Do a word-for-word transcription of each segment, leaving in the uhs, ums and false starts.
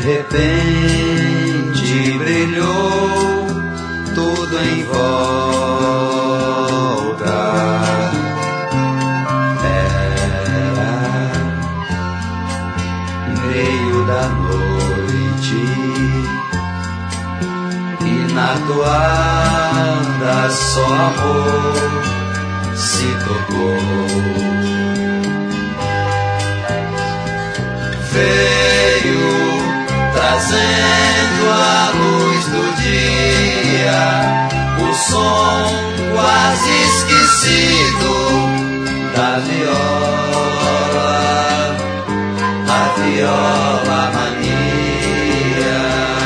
repente brilhou tudo em volta. Era meio da noite e na toada só amor se tocou. Veio trazendo a luz do dia, o som quase esquecido da viola, a viola mania.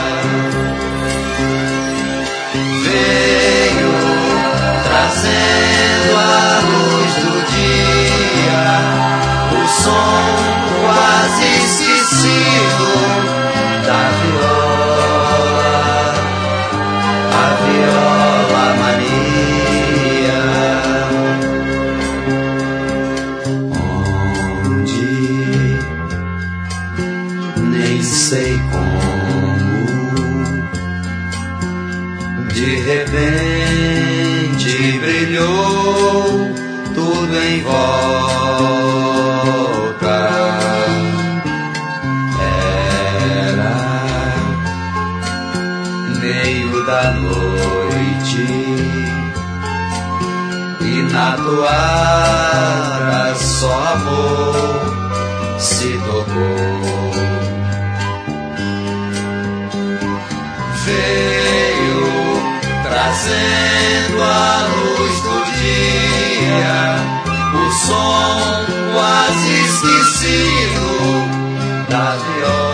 Veio trazendo a luz do dia, o som quase esquecido da viola, a viola mania. Onde nem sei como, de repente brilhou tudo em volta. Meio da noite e na toada só amor se tocou. Veio trazendo a luz do dia, o som quase esquecido da viola,